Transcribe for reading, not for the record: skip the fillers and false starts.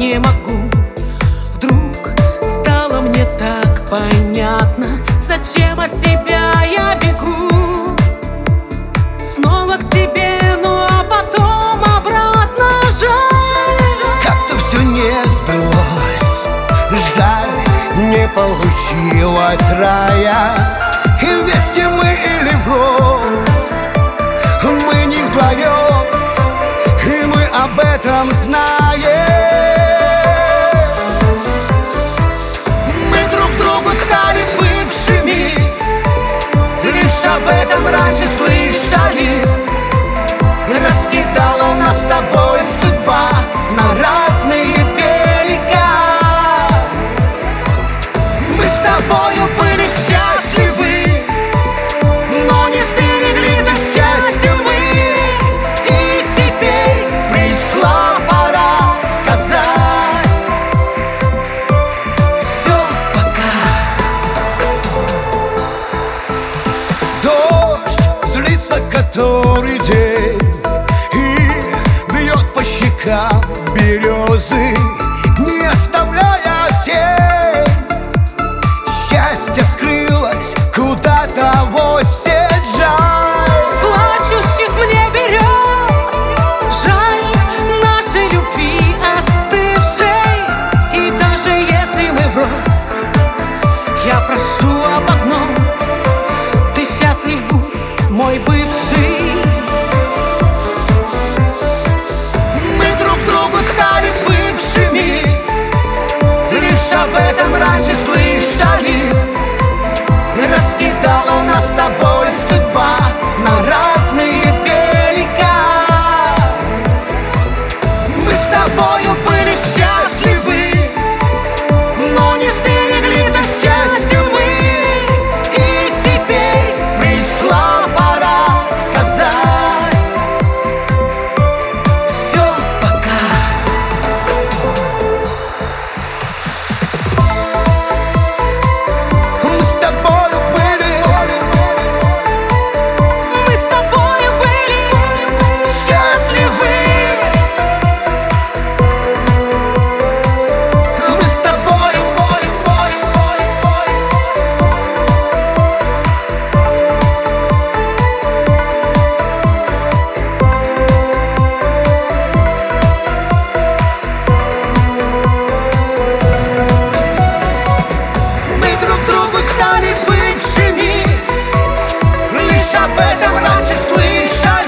не могу. Вдруг стало мне так понятно, зачем от тебя я бегу. Снова к тебе, ну а потом обратно. Жаль, как-то все не сбылось, жаль, не получилось рая. И вместе мы или врозь, мы не вдвоем, и мы об этом знаем. Мы друг другу стали бывшими, лишь об этом раньше слышали. Раскидала нас с тобой судьба на разные берега. Мы с тобою были счастливы, но не сберегли до счастья мы. И теперь пришла пора сказать: все, пока. Дождь злится который день и бьет по щекам березы, не оставляя тень. Счастье скрылось куда-то в осень. Жаль, плачущих мне берез, жаль нашей любви остывшей. И даже если мы врозь, я прошу об одном: ты счастлив будь, мой бывший. мы друг другу стали бывшими, лишь об этом раньше слышали. Раскидала нас с тобой судьба на разные берега. Мы с тобою были счастливы, но не сберегли до счастья мы. И теперь пришла пора сказать: все, пока. Мы с тобою были счастливы. Мы с тобою мы друг другу стали бывшими, лишь об этом раньше слышали.